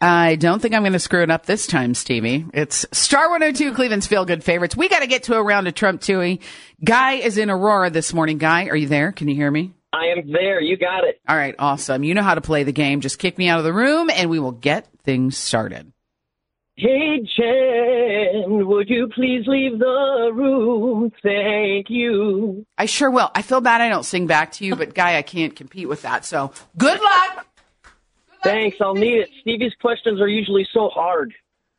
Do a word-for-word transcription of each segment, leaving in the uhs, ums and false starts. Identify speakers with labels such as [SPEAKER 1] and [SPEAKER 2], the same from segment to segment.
[SPEAKER 1] I don't think I'm going to screw it up this time, Stevie. It's Star one oh two, Cleveland's Feel Good Favorites. We got to get to a round of Trump Tooie. Guy is in Aurora this morning. Guy, are you there? Can you hear me?
[SPEAKER 2] I am there. You got it.
[SPEAKER 1] All right, awesome. You know how to play the game. Just kick me out of the room, and we will get things started.
[SPEAKER 2] Hey, Jen, would you please leave the room? Thank you.
[SPEAKER 1] I sure will. I feel bad I don't sing back to you, but, Guy, I can't compete with that. So good luck.
[SPEAKER 2] Thanks, I'll need it. Stevie's questions are usually so hard.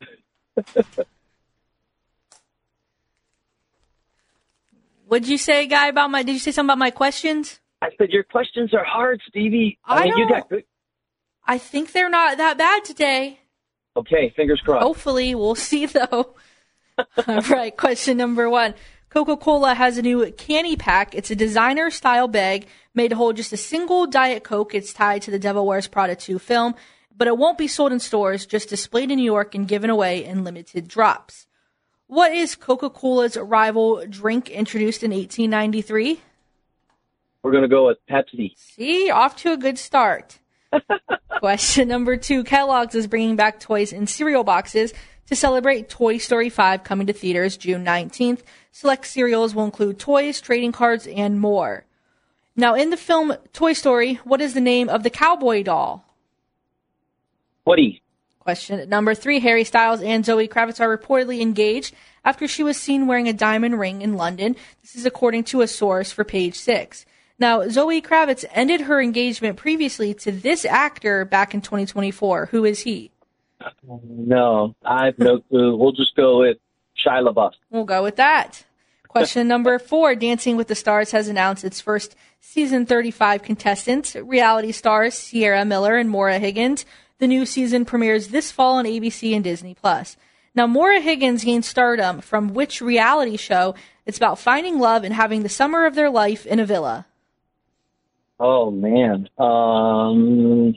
[SPEAKER 3] What'd you say, Guy, about my, did you say something about my questions?
[SPEAKER 2] I said your questions are hard, Stevie. I,
[SPEAKER 3] I
[SPEAKER 2] mean, you
[SPEAKER 3] don't-
[SPEAKER 2] got good.
[SPEAKER 3] I think they're not that bad today.
[SPEAKER 2] Okay, fingers crossed.
[SPEAKER 3] Hopefully, we'll see, though. All right, question number one. Coca-Cola has a new canny pack. It's a designer-style bag made to hold just a single Diet Coke. It's tied to the Devil Wears Prada two film, but it won't be sold in stores, just displayed in New York and given away in limited drops. What is Coca-Cola's rival drink introduced in eighteen ninety-three?
[SPEAKER 2] We're going to go with Pepsi.
[SPEAKER 3] See, off to a good start. Question number two. Kellogg's is bringing back toys in cereal boxes to celebrate Toy Story five coming to theaters June nineteenth. Select cereals will include toys, trading cards, and more. Now, in the film Toy Story, what is the name of the cowboy doll?
[SPEAKER 2] Woody.
[SPEAKER 3] Question number three. Harry Styles and Zoe Kravitz are reportedly engaged after she was seen wearing a diamond ring in London. This is according to a source for Page Six. Now, Zoe Kravitz ended her engagement previously to this actor back in twenty twenty-four. Who is he?
[SPEAKER 2] No, I have no clue. We'll just go with Shia LaBeouf.
[SPEAKER 3] We'll go with that. Question number four. Dancing with the Stars has announced its first season thirty-five contestants, reality stars Sierra Miller and Maura Higgins. The new season premieres this fall on A B C and Disney Plus. Now, Maura Higgins gained stardom from which reality show? It's about finding love and having the summer of their life in a villa.
[SPEAKER 2] Oh, man. Um,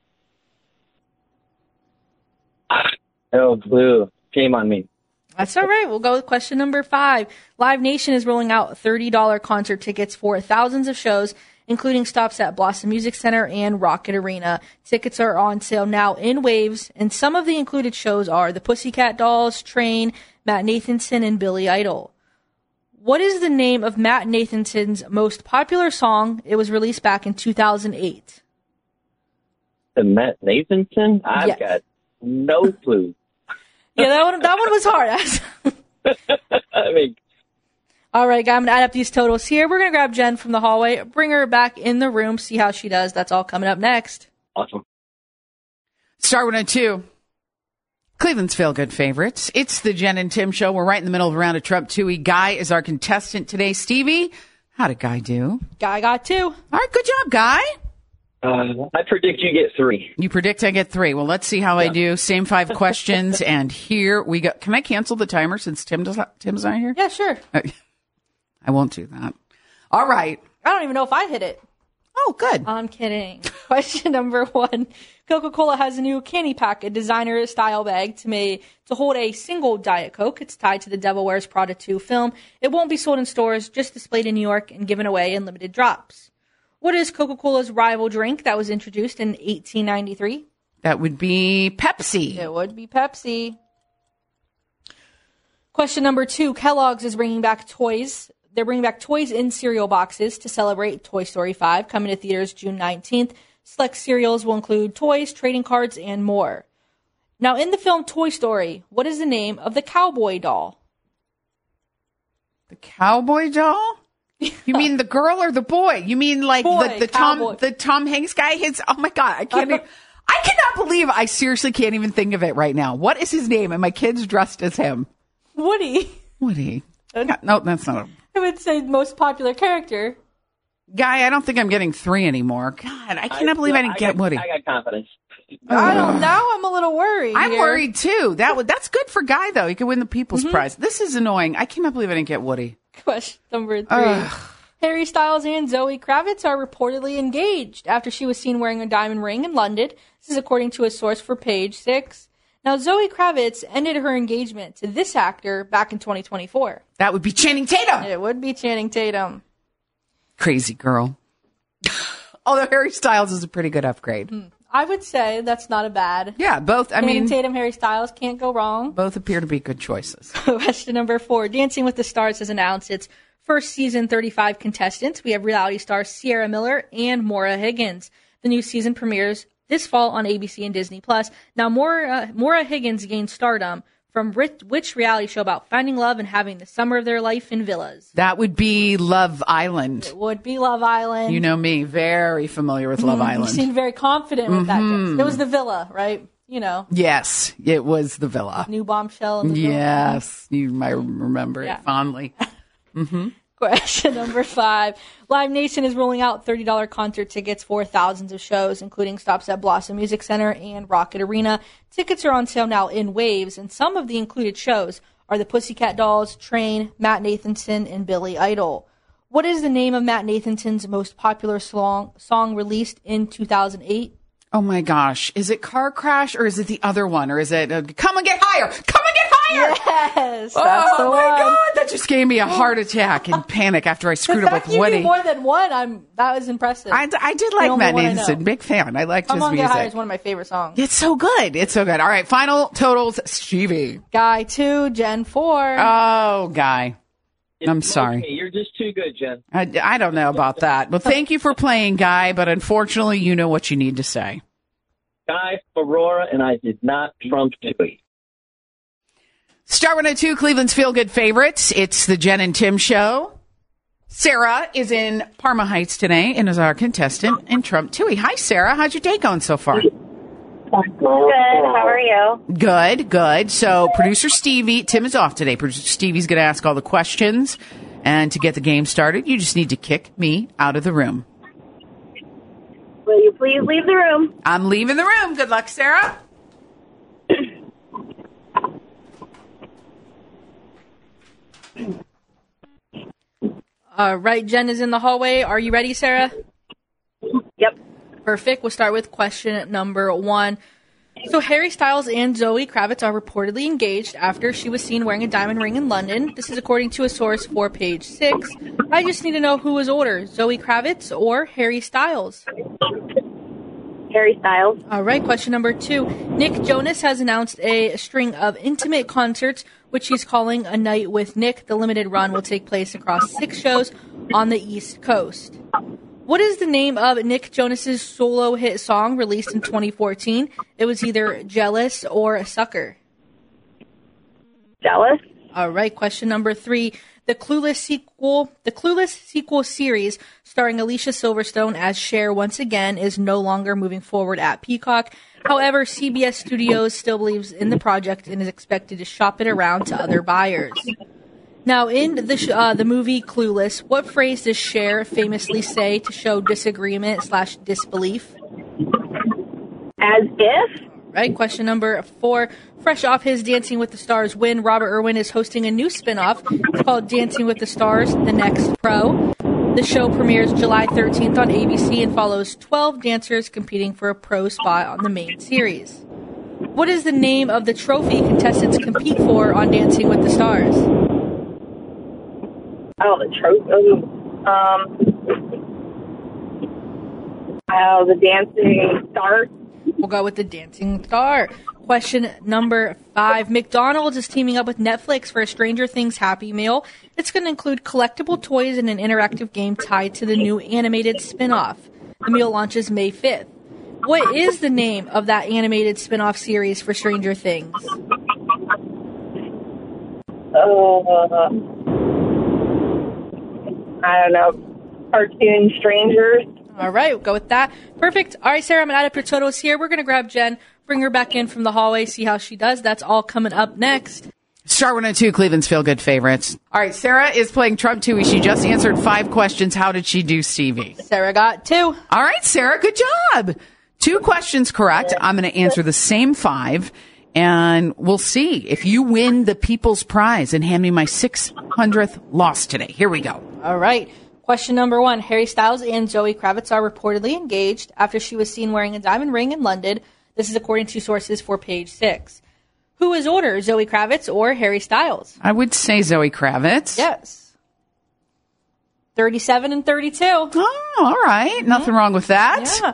[SPEAKER 2] no clue. Shame on me.
[SPEAKER 3] That's all right. We'll go with question number five. Live Nation is rolling out thirty dollars concert tickets for thousands of shows, including stops at Blossom Music Center and Rocket Arena. Tickets are on sale now in waves, and some of the included shows are the Pussycat Dolls, Train, Matt Nathanson, and Billy Idol. What is the name of Matt Nathanson's most popular song? It was released back in two thousand eight.
[SPEAKER 2] The Matt Nathanson? I've
[SPEAKER 3] Yes.
[SPEAKER 2] got no clue.
[SPEAKER 3] Yeah, that one, that one was hard.
[SPEAKER 2] I mean,
[SPEAKER 3] All right, guys, I'm going to add up these totals here. We're going to grab Jen from the hallway, bring her back in the room, see how she does. That's all coming up next.
[SPEAKER 2] awesome.
[SPEAKER 1] Star one oh two, Cleveland's Feel Good Favorites. It's the Jen and Tim Show. We're right in the middle of a round of Trump Tooie. Guy is our contestant today. Stevie, how did Guy do?
[SPEAKER 3] Guy got two.
[SPEAKER 1] All right, good job, Guy.
[SPEAKER 2] Uh, I predict you get three.
[SPEAKER 1] You predict I get three. Well, let's see how I do. Same five questions, and here we go. Can I cancel the timer since Tim does not, Tim's not here?
[SPEAKER 3] Yeah, sure.
[SPEAKER 1] I won't do that. All right.
[SPEAKER 3] I don't even know if I hit it.
[SPEAKER 1] Oh, good.
[SPEAKER 3] I'm kidding. Question number one. Coca-Cola has a new candy pack, a designer style bag to make, to hold a single Diet Coke. It's tied to the Devil Wears Prada two film. It won't be sold in stores, just displayed in New York and given away in limited drops. What is Coca-Cola's rival drink that was introduced in eighteen ninety-three?
[SPEAKER 1] That would be Pepsi.
[SPEAKER 3] It would be Pepsi. Question number two. Kellogg's is bringing back toys. They're bringing back toys in cereal boxes to celebrate Toy Story five, coming to theaters June nineteenth. Select cereals will include toys, trading cards, and more. Now, in the film Toy Story, what is the name of the cowboy doll?
[SPEAKER 1] The cowboy doll? You mean the girl or the boy? You mean like
[SPEAKER 3] Boy,
[SPEAKER 1] the, the Tom
[SPEAKER 3] cowboy.
[SPEAKER 1] the Tom Hanks guy? His oh my god, I can't. even, I cannot believe I seriously can't even think of it right now. What is his name? And my kid's dressed as him.
[SPEAKER 3] Woody.
[SPEAKER 1] Woody. No, that's not a
[SPEAKER 3] I would say most popular character.
[SPEAKER 1] guy. I don't think I'm getting three anymore. God, I cannot believe I didn't
[SPEAKER 2] I
[SPEAKER 1] get
[SPEAKER 2] got,
[SPEAKER 1] Woody.
[SPEAKER 2] I got confidence.
[SPEAKER 3] I don't know. I'm a little worried.
[SPEAKER 1] I'm
[SPEAKER 3] here.
[SPEAKER 1] worried too. That would that's good for Guy though. He could win the People's
[SPEAKER 3] Mm-hmm.
[SPEAKER 1] Prize. This is annoying. I cannot believe I didn't get Woody.
[SPEAKER 3] Question number three.
[SPEAKER 1] Ugh.
[SPEAKER 3] Harry Styles and Zoe Kravitz are reportedly engaged after she was seen wearing a diamond ring in London. This is according to a source for Page Six. Now, Zoe Kravitz ended her engagement to this actor back in twenty twenty-four.
[SPEAKER 1] That would be Channing Tatum.
[SPEAKER 3] It would be Channing Tatum.
[SPEAKER 1] Crazy girl. Although Harry Styles is a pretty good upgrade.
[SPEAKER 3] I would say that's not a bad.
[SPEAKER 1] Yeah, both. I
[SPEAKER 3] Channing
[SPEAKER 1] mean,
[SPEAKER 3] Tatum, Harry Styles, can't go wrong.
[SPEAKER 1] both appear to be good choices.
[SPEAKER 3] Question number four. Dancing with the Stars has announced its first season thirty-five contestants. We have reality stars Sierra Miller and Maura Higgins. The new season premieres this fall on A B C and Disney Plus. Now, Maura, Maura Higgins gained stardom from which reality show about finding love and having the summer of their life in villas?
[SPEAKER 1] That would be Love Island.
[SPEAKER 3] It would be Love Island.
[SPEAKER 1] You know me, very familiar with Love
[SPEAKER 3] mm,
[SPEAKER 1] Island.
[SPEAKER 3] You seemed very confident with
[SPEAKER 1] mm-hmm.
[SPEAKER 3] that. It was the villa, right? You know.
[SPEAKER 1] Yes, it was the villa.
[SPEAKER 3] New bombshell in the
[SPEAKER 1] Yes, villa. You might remember yeah. it fondly. Mm-hmm.
[SPEAKER 3] Question number five. Live Nation is rolling out thirty dollars concert tickets for thousands of shows, including stops at Blossom Music Center and Rocket Arena. Tickets are on sale now in waves, and some of the included shows are the Pussycat Dolls, Train, Matt Nathanson, and Billy Idol. What is the name of Matt Nathanson's most popular song, song released in two thousand eight?
[SPEAKER 1] Oh my gosh. Is it Car Crash or is it the other one? Or is it uh, Come and Get Higher? Come and Get Higher!
[SPEAKER 3] Yes, that's
[SPEAKER 1] oh
[SPEAKER 3] the
[SPEAKER 1] my
[SPEAKER 3] one.
[SPEAKER 1] God. That just gave me a heart attack and panic after I screwed up with
[SPEAKER 3] you
[SPEAKER 1] Woody.
[SPEAKER 3] knew more than one. I'm, that was impressive.
[SPEAKER 1] I, I did like Matt Nathanson. Big fan. I liked
[SPEAKER 3] Come
[SPEAKER 1] his
[SPEAKER 3] on,
[SPEAKER 1] music.
[SPEAKER 3] Get Higher is one of my favorite songs.
[SPEAKER 1] It's so good. It's so good. All right. Final totals. Stevie.
[SPEAKER 3] Guy two, Jen four.
[SPEAKER 1] Oh, Guy.
[SPEAKER 2] It's
[SPEAKER 1] I'm sorry.
[SPEAKER 2] Okay. You're just too good, Jen.
[SPEAKER 1] I, I don't know about that. Well, thank you for playing, Guy, but unfortunately, you know what you need to say.
[SPEAKER 2] Guy, Aurora, and I did not trump Dewey.
[SPEAKER 1] Star one oh two, Cleveland's feel-good favorites. It's the Jen and Tim Show. Sarah is in Parma Heights today and is our contestant in Trump Tui. Hi, Sarah. How's your day going so far?
[SPEAKER 4] Good. How are you?
[SPEAKER 1] Good, good. So producer Stevie, Tim is off today. Producer Stevie's going to ask all the questions. And to get the game started, you just need to kick me out of the room.
[SPEAKER 4] Will you please leave the room?
[SPEAKER 1] I'm leaving the room. Good luck, Sarah.
[SPEAKER 3] All right, Jen is in the hallway. Are you ready, Sarah?
[SPEAKER 4] Yep.
[SPEAKER 3] Perfect. We'll start with question number one. So Harry Styles and Zoe Kravitz are reportedly engaged after she was seen wearing a diamond ring in London. This is according to a source for Page Six. I just need to know who was older, Zoe Kravitz or Harry Styles?
[SPEAKER 4] Harry Styles.
[SPEAKER 3] All right, question number two. Nick Jonas has announced a string of intimate concerts, which he's calling A Night with Nick. The limited run will take place across six shows on the East Coast. What is the name of Nick Jonas's solo hit song released in twenty fourteen? It was either Jealous or Sucker.
[SPEAKER 4] Jealous.
[SPEAKER 3] All right, question number three. The Clueless sequel, the Clueless sequel series starring Alicia Silverstone as Cher once again is no longer moving forward at Peacock. However, C B S Studios still believes in the project and is expected to shop it around to other buyers. Now, in the sh- uh, the movie Clueless, what phrase does Cher famously say to show disagreement slash disbelief?
[SPEAKER 4] As if.
[SPEAKER 3] Right. Question number four. Fresh off his Dancing with the Stars win, Robert Irwin is hosting a new spinoff. It's called Dancing with the Stars: The Next Pro. The show premieres July thirteenth on A B C and follows twelve dancers competing for a pro spot on the main series. What is the name of the trophy contestants compete for on Dancing with the Stars?
[SPEAKER 4] Oh, the trophy. Um. Oh, the Dancing Stars.
[SPEAKER 3] We'll go with the Dancing Star. Question number five. McDonald's is teaming up with Netflix for a Stranger Things Happy Meal. It's going to include collectible toys and an interactive game tied to the new animated spin-off. The meal launches May fifth. What is the name of that animated spin-off series for Stranger Things?
[SPEAKER 4] Uh, I don't know. Cartoon Strangers.
[SPEAKER 3] All right, we'll go with that. Perfect. All right, Sarah, I'm going to add up your totals here. We're going to grab Jen, bring her back in from the hallway, see how she does. That's all coming up next.
[SPEAKER 1] Star one oh two, Cleveland's feel-good favorites. All right, Sarah is playing Trump Tui. She just answered five questions. How did she do, Stevie?
[SPEAKER 3] Sarah got two.
[SPEAKER 1] All right, Sarah, good job. Two questions correct. I'm going to answer the same five, and we'll see if you win the People's Prize and hand me my six hundredth loss today. Here we go.
[SPEAKER 3] All right. Question number one. Harry Styles and Zoe Kravitz are reportedly engaged after she was seen wearing a diamond ring in London. This is according to sources for Page Six. Who is older, Zoe Kravitz or Harry Styles?
[SPEAKER 1] I would say Zoe Kravitz.
[SPEAKER 3] Yes. thirty-seven and thirty-two.
[SPEAKER 1] Oh, all right. Mm-hmm. Nothing wrong with that.
[SPEAKER 3] Yeah.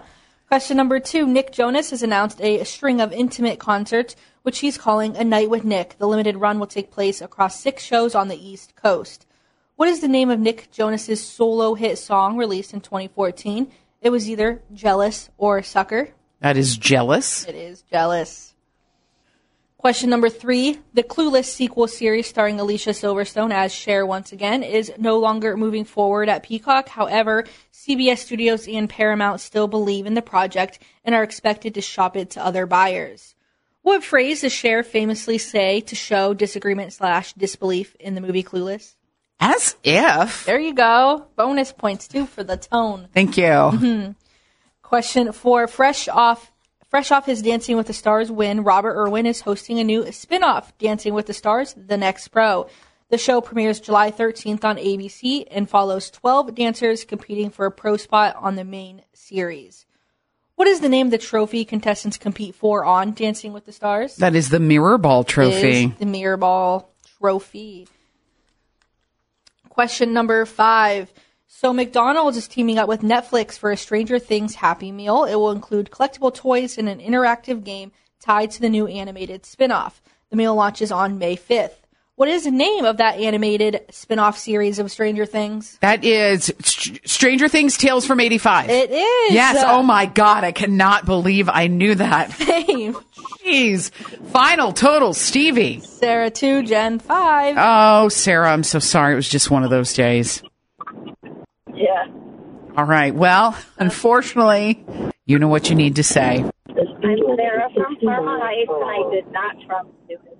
[SPEAKER 3] Question number two. Nick Jonas has announced a string of intimate concerts, which he's calling A Night with Nick. The limited run will take place across six shows on the East Coast. What is the name of Nick Jonas's solo hit song released in twenty fourteen? It was either Jealous or Sucker.
[SPEAKER 1] That is Jealous.
[SPEAKER 3] It is Jealous. Question number three. The Clueless sequel series starring Alicia Silverstone as Cher once again is no longer moving forward at Peacock. However, C B S Studios and Paramount still believe in the project and are expected to shop it to other buyers. What phrase does Cher famously say to show disagreement slash disbelief in the movie Clueless?
[SPEAKER 1] As if.
[SPEAKER 3] There you go. Bonus points, too, for the tone.
[SPEAKER 1] Thank you.
[SPEAKER 3] Mm-hmm. Question four. Fresh off fresh off his Dancing with the Stars win, Robert Irwin is hosting a new spin-off, Dancing with the Stars, The Next Pro. The show premieres July thirteenth on A B C and follows twelve dancers competing for a pro spot on the main series. What is the name of the trophy contestants compete for on Dancing with the Stars?
[SPEAKER 1] That is the Mirror Ball Trophy.
[SPEAKER 3] It is the Mirror Ball Trophy. Question number five. So McDonald's is teaming up with Netflix for a Stranger Things Happy Meal. It will include collectible toys and an interactive game tied to the new animated spinoff. The meal launches on May fifth. What is the name of that animated spinoff series of Stranger Things?
[SPEAKER 1] That is St- Stranger Things Tales from eighty-five.
[SPEAKER 3] It is.
[SPEAKER 1] Yes. Oh, my God. I cannot believe I knew that.
[SPEAKER 3] Same.
[SPEAKER 1] Jeez. Final total, Stevie.
[SPEAKER 3] Sarah two, Jen five.
[SPEAKER 1] Oh, Sarah, I'm so sorry. It was just one of those days.
[SPEAKER 4] Yeah.
[SPEAKER 1] All right. Well, unfortunately, you know what you need to say.
[SPEAKER 4] I'm Sarah from Parma Heights, and I did not trust Stupid.